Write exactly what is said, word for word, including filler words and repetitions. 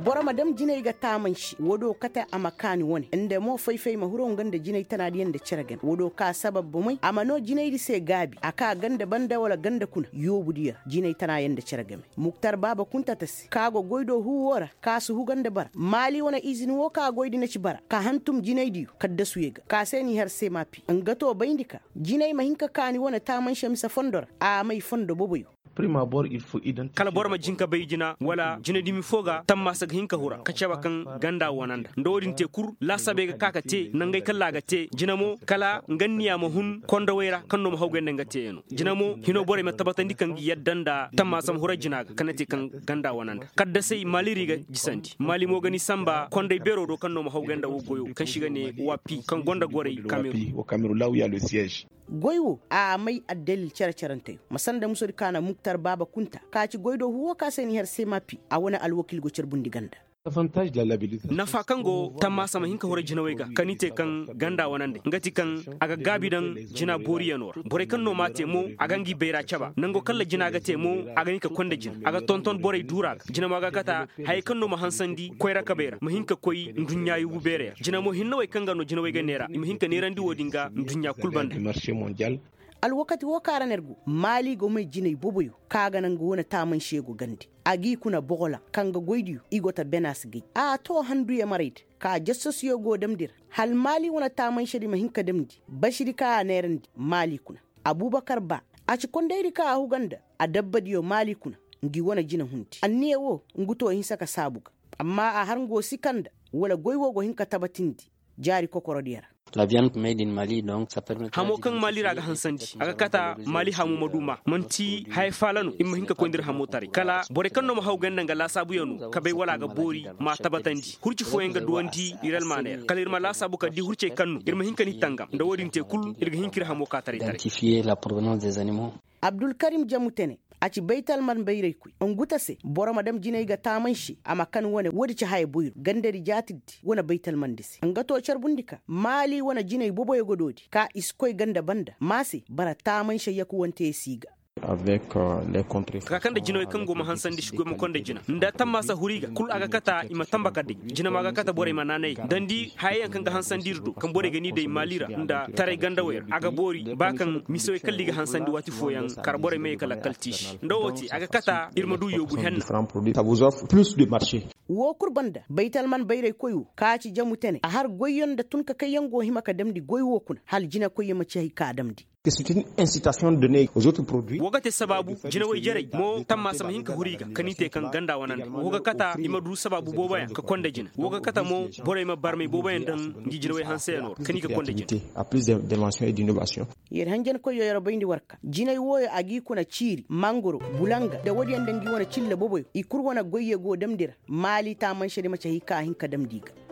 bora madam jinai ga taman shi wodo kata amakani woni inda mo faifai mahuron ganda jinai tana diyan da ciragan wodo ka sababbu mai amano jinai di sai gabi aka ganda banda wala ganda kuna yo budiya jinai tana yanda ciragame muktar baba kunta tas kago goido huwora ka su huganda bar mali wana izini wo ka goidi na ci bara ka hantum jinai diyu kadda su yega ka seni har sai mafi an gato baindika jinai mahinka kani wana taman shamsa fondor a mai fondo boboyo prima bor il faut identifier kala bor ma jinka bay jina wala jina dimi foga tamma sag hinka hura kacaba kan ganda wananda ndodin te kur la sabe ga kaka te nangay kala ga te jina mo kala nganniya mo hun konda wayra kanno mo hawgende ngate eno jina mo hino bore ma tabatandi kan gi yaddanda tamma sam hura jina ga kanate kan ganda wananda kadda sai maliri ga jisanti mali mo gani samba konda bero do kanno mo hawgenda wo goyo kan shiga ne wapi kan gonda gore Cameroun au Cameroun là où il y a le siège goiwo a mai addalil carcarante masanda musori kana muktar baba kunta kaci goido huwa ka seni har sai mapi a wani alwakil go bundi ganda avantage de la labellisation na fa kango tamma sama hinka hore jina wega kanite kan ganda wanande ngati kan aga gabi dan jina boriya nor bore kan no mate mo aga ngi beira chaba nango kala jina ga te mo aga nika konda jina aga tonton bore dura jina maga kata hay kan no ma hansandi koyra kabera ma hinka koy ndunya yu bere jina mo hinno way kanga no jina wega nera im hinka nerandi wodinga ndunya kulbanda marché mondial alwakati wo karanergu mali go mai jinai boboyo kaga nan go wona taman shego gandi agi kuna bogola kanga goidiyo igota benas gi a to handu ya marid ka jassos yo go damdir hal mali wona taman shedi mahinka damdi bashiri ka nerandi mali kuna abubakar ba a ci kondairi ka huganda a dabbadiyo mali kuna ngi wona jina hunti anniye wo nguto hin saka sabuga amma a har go sikanda wala goiwo go hinka tabatindi jari kokoro diyara la viande made in Mali donc ça permet hamo kan mali raga hansandi aga kata mali hamu maduma manti hay falanu imma hinka ko ndir hamo tari kala bore kanno mo hawganda ngala sabu yonu kabe wala ga bori ma tabatandi hurci fo enga duwanti iral maner kalir ma la sabu ka di hurce kannu irma hinka ni tangam ndo wodinte kul irga hinkir hamo ka tari tari identifier la provenance des animaux Abdul Karim Jamutene aci baital man bayrai ku on gutase boro madam jinay ga taman shi ama kan wona wodi ci hay buyur gandari jatiddi wona baital man disi an gato charbundika mali wona jinay bobo yo gododi ka iskoy ganda banda masi bara taman shi yaku wonte siga avec euh, les contrées kakanda jinoy kango ma hansandi shigo mo konde jina nda tamma sa huriga kul aga kata ima tambaka de jina maga kata bore mananai dandi hayan kanga hansandirdo kan bore gani de malira nda tare ganda wer aga bori bakan misoy kalliga hansandi wati foyan kar bore me kala kaltish ndowoti aga kata irma du yobu hen différents produits ça vous offre plus de marché wo kurbanda baital man bayrai koyu kaci jamutene a har goyon da tunka kayango himaka damdi goywo kun hal jina koyema ci ka damdi que c'est une incitation donnée aux autres produits wogate sababu jina way jere mo tamma sama hinka huriga kanite kan ganda wanande woga kata imadu sababu bobaya ka konde jina woga kata mo bore ma barme bobaya dan ngi jina way hanseno kanika konde jina à plus d'invention et d'innovation yer hanjen ko yoyoro bayndi warka jinay woyo agi kuna ciri mangoro bulanga da wodi ande ngi wona cilla boboyo i kur wona goyye go damdira mali ta man shede ma ci hika hinka damdiga